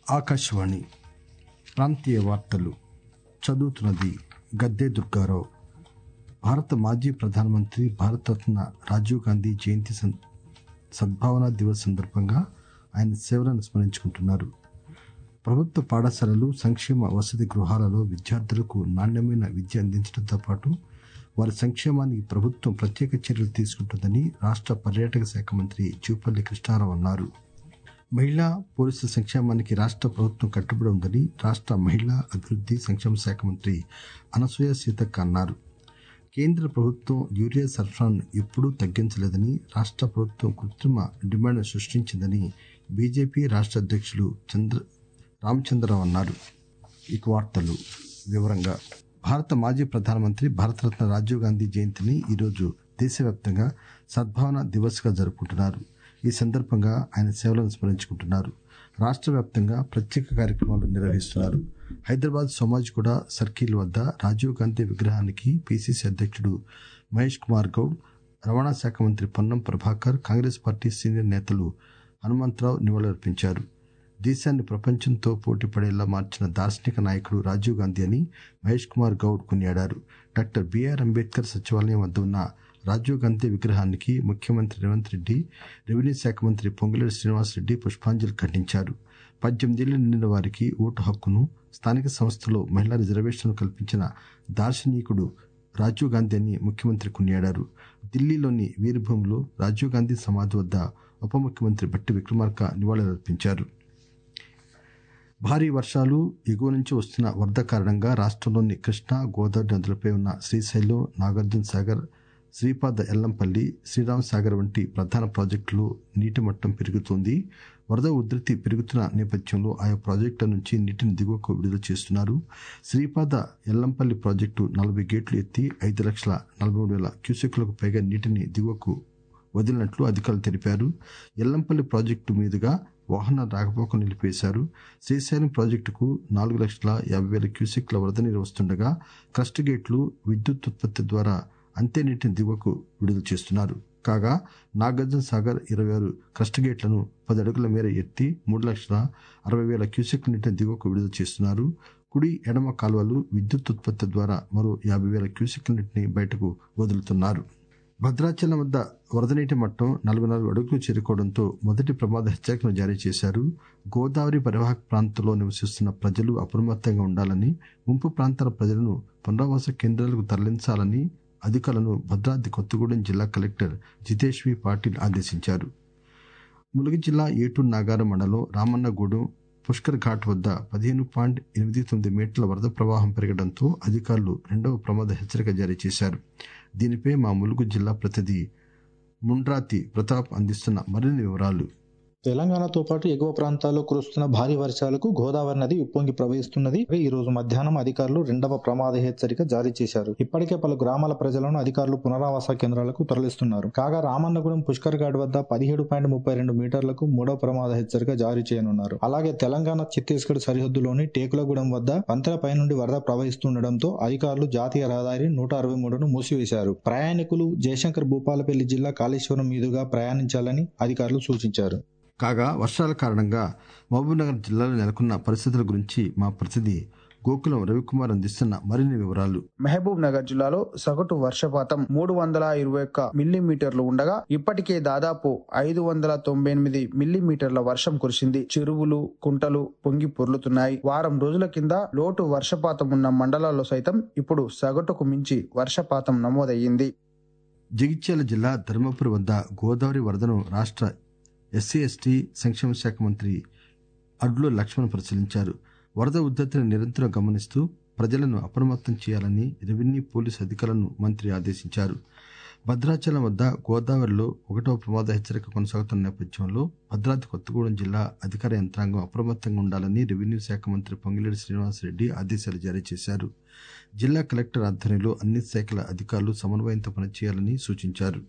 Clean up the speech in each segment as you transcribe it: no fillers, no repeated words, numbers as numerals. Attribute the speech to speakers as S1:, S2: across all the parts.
S1: ఆకాశవాణి ప్రాంతీయ వార్తలు చదువుతున్నది గద్దె దుర్గారావు. భారత మాజీ ప్రధానమంత్రి భారతరత్న రాజీవ్ గాంధీ జయంతి సద్భావనా దివస్ సందర్భంగా ఆయన సేవలను స్మరించుకుంటున్నారు. ప్రభుత్వ పాఠశాలలు, సంక్షేమ వసతి గృహాలలో విద్యార్థులకు నాణ్యమైన విద్య అందించడంతో పాటు వారి సంక్షేమానికి ప్రభుత్వం ప్రత్యేక చర్యలు తీసుకుంటుందని రాష్ట్ర పర్యాటక శాఖ మంత్రి జూపల్లి కృష్ణారావు అన్నారు. మహిళా పోలీసుల సంక్షేమానికి రాష్ట్ర ప్రభుత్వం కట్టుబడి ఉందని రాష్ట్ర మహిళా అభివృద్ధి సంక్షేమ శాఖ మంత్రి అనసూయ సీతక్క అన్నారు. కేంద్ర ప్రభుత్వం యూరియా సరఫరాను ఎప్పుడూ తగ్గించలేదని, రాష్ట్ర ప్రభుత్వం కృత్రిమ డిమాండ్ సృష్టించిందని బీజేపీ రాష్ట్ర అధ్యక్షులు రామచంద్రరావు అన్నారు. ఇక వార్తలు వివరంగా భారత మాజీ ప్రధానమంత్రి భారతరత్న రాజీవ్ గాంధీ జయంతిని ఈరోజు దేశవ్యాప్తంగా సద్భావనా దివస్ గా జరుపుకుంటున్నారు. ఈ సందర్భంగా ఆయన సేవలను స్మరించుకుంటున్నారు. రాష్ట్ర వ్యాప్తంగా ప్రత్యేక కార్యక్రమాలు నిర్వహిస్తున్నారు. హైదరాబాద్ సోమాజిగూడ సర్కిల్ వద్ద రాజీవ్ గాంధీ విగ్రహానికి పిసిసి అధ్యక్షుడు మహేష్ కుమార్ గౌడ్, రవాణా శాఖ మంత్రి పొన్నం ప్రభాకర్, కాంగ్రెస్ పార్టీ సీనియర్ నేతలు హనుమంతరావు నివాళులర్పించారు. దేశాన్ని ప్రపంచంతో పోటీ పడేలా మార్చిన దార్శనిక నాయకుడు రాజీవ్ గాంధీ అని మహేష్ కుమార్ గౌడ్ కొనియాడారు. డాక్టర్ బిఆర్ అంబేద్కర్ సచివాలయం వద్ద ఉన్న రాజీవ్ గాంధీ విగ్రహానికి ముఖ్యమంత్రి రేవంత్ రెడ్డి, రెవెన్యూ శాఖ మంత్రి పొంగులేటి శ్రీనివాసరెడ్డి పుష్పాంజలి ఘటించారు. 18 ఏళ్లు నిండిన వారికి ఓటు హక్కును, స్థానిక సంస్థలో మహిళా రిజర్వేషన్లు కల్పించిన దార్శనికుడు రాజీవ్ గాంధీ అని ముఖ్యమంత్రి కొనియాడారు. ఢిల్లీలోని వీరభూమిలో రాజీవ్ గాంధీ సమాధి వద్ద ఉప ముఖ్యమంత్రి భట్టి విక్రమార్క నివాళులర్పించారు. భారీ వర్షాలు, ఎగువ నుంచి వస్తున్న వరద కారణంగా రాష్ట్రంలోని కృష్ణా, గోదావరి నదులపై ఉన్న శ్రీశైలం, నాగార్జున సాగర్, శ్రీపాద ఎల్లంపల్లి, శ్రీరామ్ సాగర్ వంటి ప్రధాన ప్రాజెక్టులో నీటి మట్టం పెరుగుతోంది. వరద ఉధృతి పెరుగుతున్న నేపథ్యంలో ఆయా ప్రాజెక్టుల నుంచి నీటిని దిగువకు విడుదల చేస్తున్నారు. శ్రీపాద ఎల్లంపల్లి ప్రాజెక్టు 40 గేట్లు ఎత్తి 5,43,000 క్యూసెక్లకు పైగా నీటిని దిగువకు వదిలినట్లు అధికారులు తెలిపారు. ఎల్లంపల్లి ప్రాజెక్టు మీదుగా వాహన రాకపోకలు నిలిపివేశారు. శ్రీశైలం ప్రాజెక్టుకు 4,50,000 క్యూసెక్ల వరద నీరు వస్తుండగా క్రస్ట్ గేట్లు విద్యుత్ ఉత్పత్తి ద్వారా అంతే నీటిని దిగువకు విడుదల చేస్తున్నారు. కాగా నాగార్జున సాగర్ 26 క్రస్ట్ గేట్లను 10 అడుగుల మేర ఎత్తి 3,60,000 క్యూసెక్ల నీటిని దిగువకు విడుదల చేస్తున్నారు. కుడి, ఎడమ కాలువలు విద్యుత్ ఉత్పత్తి ద్వారా మరో 50,000 క్యూసెక్ల నీటిని బయటకు వదులుతున్నారు. భద్రాచలం వద్ద వరద నీటి మట్టం 44 అడుగులు చేరుకోవడంతో మొదటి ప్రమాద హెచ్చరికను జారీ చేశారు. గోదావరి పరివాహక ప్రాంతంలో నివసిస్తున్న ప్రజలు అప్రమత్తంగా ఉండాలని, ముంపు ప్రాంతాల ప్రజలను పునరావాస కేంద్రాలకు తరలించాలని అధికారులను భద్రాద్రి కొత్తగూడెం జిల్లా కలెక్టర్ జితేష్ వి పాటిల్ ఆదేశించారు. ములుగు జిల్లా ఏటూరు నాగారం మండలం రామన్నగూడెం పుష్కర్ ఘాట్ వద్ద 15.89 మీటర్ల వరద ప్రవాహం పెరగడంతో అధికారులు రెండవ ప్రమాద హెచ్చరిక జారీ చేశారు. దీనిపై మా ములుగు జిల్లా ప్రతినిధి ముండ్రాతి ప్రతాప్ అందిస్తున్న మరిన్ని వివరాలు.
S2: తెలంగాణతో పాటు ఎగువ ప్రాంతాల్లో కురుస్తున్న భారీ వర్షాలకు గోదావరి నది ఉప్పొంగి ప్రవహిస్తున్నది. ఈ రోజు మధ్యాహ్నం అధికారులు రెండవ ప్రమాద హెచ్చరిక జారీ చేశారు. ఇప్పటికే పలు గ్రామాల ప్రజలను అధికారులు పునరావాస కేంద్రాలకు తరలిస్తున్నారు. కాగా రామన్నగూడెం పుష్కర్ ఘాట్ వద్ద 17.32 మీటర్లకు మూడవ ప్రమాద హెచ్చరిక జారీ చేయనున్నారు. అలాగే తెలంగాణ ఛత్తీస్గఢ్ సరిహద్దులోని టేకులగూడెం వద్ద వంతెనపై నుండి వరద ప్రవహిస్తుండటంతో అధికారులు జాతీయ రహదారి 163ను మూసివేశారు. ప్రయాణికులు జయశంకర్ భూపాలపల్లి జిల్లా కాళేశ్వరం మీదుగా ప్రయాణించాలని అధికారులు సూచించారు.
S1: కాగా వర్షాల కారణంగా మహబూబ్నగర్ జిల్లాలో నెలకొన్న పరిస్థితుల గురించి మా ప్రతినిధి గోకులం రవికుమార్ అందిస్తున్న మరిన్ని వివరాలు.
S3: మహబూబ్ నగర్ జిల్లాలో సగటు వర్షపాతం 321 మిల్లీమీటర్లు ఉండగా ఇప్పటికే దాదాపు 598 మిల్లీమీటర్ల వర్షం కురిసింది. చెరువులు, కుంటలు పొంగి పొర్లుతున్నాయి. వారం రోజుల కింద లోటు వర్షపాతం ఉన్న మండలాల్లో సైతం ఇప్పుడు సగటుకు మించి వర్షపాతం నమోదయ్యింది.
S1: జగిత్యాల జిల్లా ధర్మపురి వద్ద గోదావరి వరదను రాష్ట్ర ఎస్సీ ఎస్టీ సంక్షేమ శాఖ మంత్రి అడ్లు లక్ష్మణ్ పరిశీలించారు. వరద ఉద్ధృతిని నిరంతరం గమనిస్తూ ప్రజలను అప్రమత్తం చేయాలని రెవెన్యూ, పోలీసు అధికారులను మంత్రి ఆదేశించారు. భద్రాచలం వద్ద గోదావరిలో 1వ ప్రమాద హెచ్చరిక కొనసాగుతున్న నేపథ్యంలో భద్రాద్రి కొత్తగూడెం జిల్లా అధికార యంత్రాంగం అప్రమత్తంగా ఉండాలని రెవెన్యూ శాఖ మంత్రి పొంగులేటి శ్రీనివాసరెడ్డి ఆదేశాలు జారీ చేశారు. జిల్లా కలెక్టర్ ఆధ్వర్యంలో అన్ని శాఖల అధికారులు సమన్వయంతో పనిచేయాలని సూచించారు.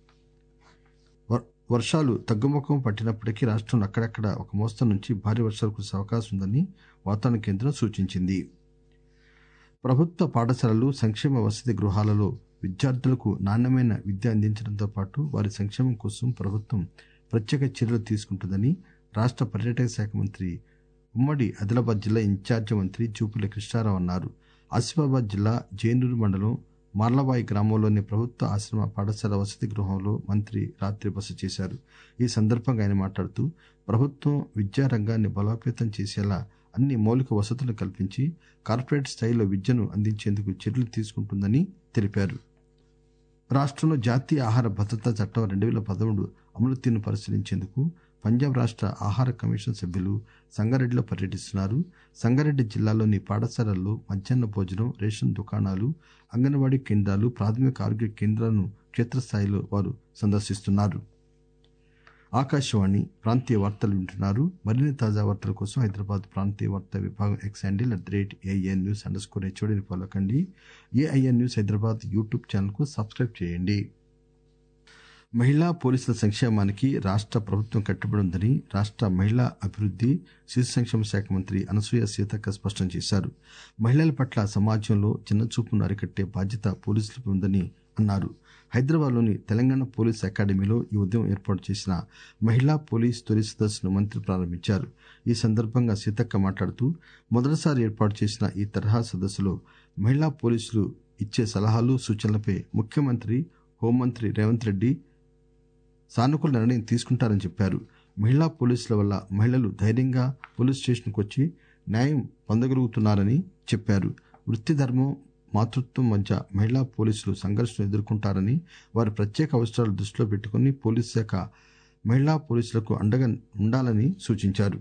S1: వర్షాలు తగ్గుముఖం పట్టినప్పటికీ రాష్ట్రంలో అక్కడక్కడ ఒక మోస్తరు నుంచి భారీ వర్షాలు కురిసే అవకాశం ఉందని వాతావరణ కేంద్రం సూచించింది. ప్రభుత్వ పాఠశాలలు, సంక్షేమ వసతి గృహాలలో విద్యార్థులకు నాణ్యమైన విద్య అందించడంతో పాటు వారి సంక్షేమం కోసం ప్రభుత్వం ప్రత్యేక చర్యలు తీసుకుంటుందని రాష్ట్ర పర్యాటక శాఖ మంత్రి ఉమ్మడి ఆదిలాబాద్ జిల్లా ఇన్ఛార్జి మంత్రి జూపల్లి కృష్ణారావు అన్నారు. ఆసిఫాబాద్ జిల్లా జైనూరు మండలం మార్లబాయి గ్రామంలోని ప్రభుత్వ ఆశ్రమ పాఠశాల వసతి గృహంలో మంత్రి రాత్రి బస చేశారు. ఈ సందర్భంగా ఆయన మాట్లాడుతూ ప్రభుత్వం విద్యారంగాన్ని బలోపేతం చేసేలా అన్ని మౌలిక వసతులు కల్పించి కార్పొరేట్ స్థాయిలో విద్యను అందించేందుకు చర్యలు తీసుకుంటుందని తెలిపారు. రాష్ట్రంలో జాతీయ ఆహార భద్రతా చట్టం 2013 అమలు తీరును పరిశీలించేందుకు పంజాబ్ రాష్ట్ర ఆహార కమిషన్ సభ్యులు సంగారెడ్డిలో పర్యటిస్తున్నారు. సంగారెడ్డి జిల్లాలోని పాఠశాలల్లో మధ్యాహ్న భోజనం, రేషన్ దుకాణాలు, అంగన్వాడీ కేంద్రాలు, ప్రాథమిక ఆరోగ్య కేంద్రాలను క్షేత్రస్థాయిలో వారు సందర్శిస్తున్నారు. ఆకాశవాణి ప్రాంతీయ వార్తలు వింటున్నారు. మరిన్ని తాజా వార్తల కోసం హైదరాబాద్ ప్రాంతీయ వార్తా విభాగం ఎక్స్ హ్యాండిల్ @AINnews_HOD ఫాలో కండి. AIN news Hyderabad YouTube channel కు సబ్స్క్రైబ్ చేయండి. మహిళా పోలీసుల సంక్షేమానికి రాష్ట్ర ప్రభుత్వం కట్టుబడి ఉందని రాష్ట్ర మహిళా అభివృద్ధి, శిశు సంక్షేమ శాఖ మంత్రి అనసూయ సీతక్క స్పష్టం చేశారు. మహిళల పట్ల సమాజంలో చిన్నచూపును అరికట్టే బాధ్యత పోలీసులపై ఉందని అన్నారు. హైదరాబాద్లోని తెలంగాణ పోలీస్ అకాడమీలో ఈ ఉదయం ఏర్పాటు చేసిన మహిళా పోలీస్ తొలి సదస్సును మంత్రి ప్రారంభించారు. ఈ సందర్భంగా సీతక్క మాట్లాడుతూ మొదటిసారి ఏర్పాటు చేసిన ఈ తరహా సదస్సులో మహిళా పోలీసులు ఇచ్చే సలహాలు, సూచనలపై ముఖ్యమంత్రి, హోంమంత్రి రేవంత్ రెడ్డి సానుకూల నిర్ణయం తీసుకుంటారని చెప్పారు. మహిళా పోలీసుల వల్ల మహిళలు ధైర్యంగా పోలీస్ స్టేషన్కు వచ్చి న్యాయం పొందగలుగుతున్నారని చెప్పారు. వృత్తి ధర్మం, మాతృత్వం మధ్య మహిళా పోలీసులు సంఘర్షణ ఎదుర్కొంటారని, వారి ప్రత్యేక అవసరాలు దృష్టిలో పెట్టుకుని పోలీస్ శాఖ మహిళా పోలీసులకు అండగా ఉండాలని సూచించారు.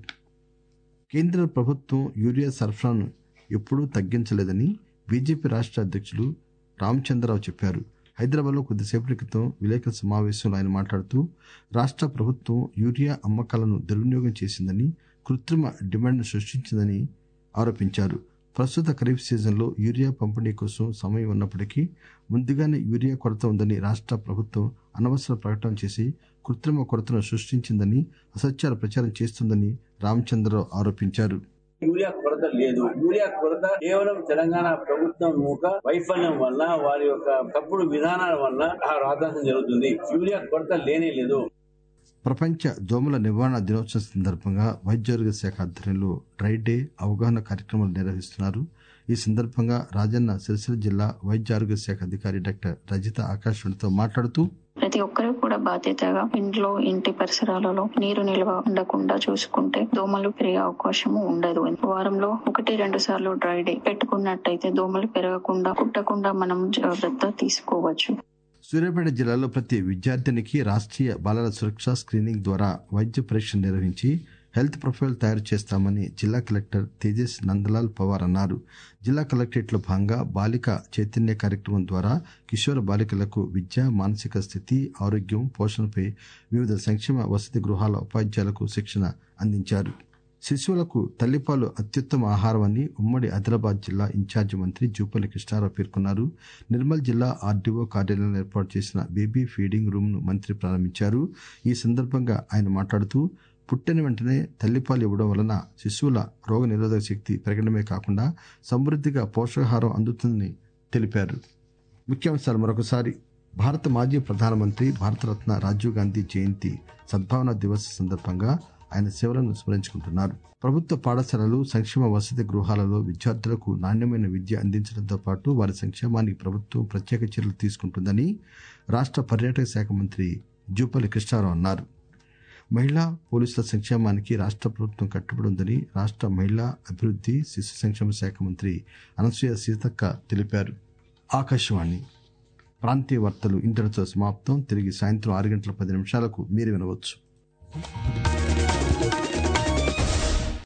S1: కేంద్ర ప్రభుత్వం యూరియా సరఫరాను ఎప్పుడూ తగ్గించలేదని బీజేపీ రాష్ట్ర అధ్యక్షులు రామచంద్రరావు చెప్పారు. హైదరాబాద్లో కొద్దిసేపటి క్రితం విలేకరుల సమావేశంలో ఆయన మాట్లాడుతూ రాష్ట్ర ప్రభుత్వం యూరియా అమ్మకాలను దుర్వినియోగం చేసిందని, కృత్రిమ డిమాండ్ను సృష్టించిందని ఆరోపించారు. ప్రస్తుత ఖరీఫ్ సీజన్లో యూరియా పంపిణీ కోసం సమయం ఉన్నప్పటికీ ముందుగానే యూరియా కొరత ఉందని రాష్ట్ర ప్రభుత్వం అనవసర ప్రకటన చేసి కృత్రిమ కొరతను సృష్టించిందని, అసత్యాల ప్రచారం చేస్తుందని రామచంద్రరావు ఆరోపించారు.
S4: యూరియా కొరత లేదు. యూరియా కొరత కేవలం తెలంగాణ ప్రభుత్వం ముఖ వైఫల్యం వల్ల, వారి యొక్క తప్పుడు విధానాల వల్ల ఆ రాద్ధాంతం జరుగుతుంది. యూరియా కొరత లేనే లేదు.
S1: ప్రపంచ దోమల నివారణ దినోత్సవం సందర్భంగా వైద్యారోగ్య శాఖ ఆధ్వర్యంలో డ్రై డే అవగాహన కార్యక్రమాలు నిర్వహిస్తున్నారు. ఈ సందర్భంగా రాజన్న సిరిసిల్ల జిల్లా వైద్యారోగ్య శాఖ అధికారి డాక్టర్ రజిత ఆకాశవాణితో మాట్లాడుతూ
S5: ప్రతి ఒక్కరూ కూడా బాధ్యతగా ఇంట్లో, ఇంటి పరిసరాలలో నీరు నిల్వ ఉండకుండా చూసుకుంటే దోమలు పెరిగే అవకాశము ఉండదు. వారంలో 1-2 సార్లు డ్రై డే పెట్టుకున్నట్టయితే దోమలు పెరగకుండా, కుట్టకుండా మనం జాగ్రత్త తీసుకోవచ్చు.
S1: సూర్యాపేట జిల్లాలో ప్రతి విద్యార్థినికి రాష్ట్రీయ బాలల సురక్ష స్క్రీనింగ్ ద్వారా వైద్య పరీక్షలు నిర్వహించి హెల్త్ ప్రొఫైల్ తయారు చేస్తామని జిల్లా కలెక్టర్ తేజస్ నందలాల్ పవార్ అన్నారు. జిల్లా కలెక్టరేట్లో భాగంగా బాలిక చైతన్య కార్యక్రమం ద్వారా కిషోర బాలికలకు విద్య, మానసిక స్థితి, ఆరోగ్యం, పోషణపై వివిధ సంక్షేమ వసతి గృహాల ఉపాధ్యాయులకు శిక్షణ అందించారు. శిశువులకు తల్లిపాలు అత్యుత్తమ ఆహారం అని ఉమ్మడి ఆదిలాబాద్ జిల్లా ఇన్ఛార్జి మంత్రి జూపల్లి కృష్ణారావు పేర్కొన్నారు. నిర్మల్ జిల్లా ఆర్డీఓ కార్యాలయంలో ఏర్పాటు చేసిన బేబీ ఫీడింగ్ రూమ్ ను మంత్రి ప్రారంభించారు. ఈ సందర్భంగా ఆయన మాట్లాడుతూ పుట్టిన వెంటనే తల్లిపాలు ఇవ్వడం వలన శిశువుల రోగ నిరోధక శక్తి పెరగడమే కాకుండా సమృద్ధిగా పోషకాహారం అందుతుందని తెలిపారు. ముఖ్యాంశాలు మరొకసారి. భారత మాజీ ప్రధానమంత్రి, భారతరత్న రాజీవ్ గాంధీ జయంతి సద్భావన దివస్ సందర్భంగా ఆయన సేవలను స్మరించుకుంటున్నారు. ప్రభుత్వ పాఠశాలలు, సంక్షేమ వసతి గృహాలలో విద్యార్థులకు నాణ్యమైన విద్య అందించడంతో పాటు వారి సంక్షేమానికి ప్రభుత్వం ప్రత్యేక చర్యలు తీసుకుంటుందని రాష్ట్ర పర్యాటక శాఖ మంత్రి జూపల్లి కృష్ణారావు అన్నారు. మహిళా పోలీసుల సంక్షేమానికి రాష్ట్ర ప్రభుత్వం కట్టుబడి ఉందని రాష్ట్ర మహిళా అభివృద్ధి, శిశు సంక్షేమ శాఖ మంత్రి అనసూయ సీతక్క తెలిపారు. ఆకాశవాణి ప్రాంతీయ వార్తలు ఇంతటితో సమాప్తం. తిరిగి సాయంత్రం 6 గంటల 10 నిమిషాలకు మీరు వినవచ్చు.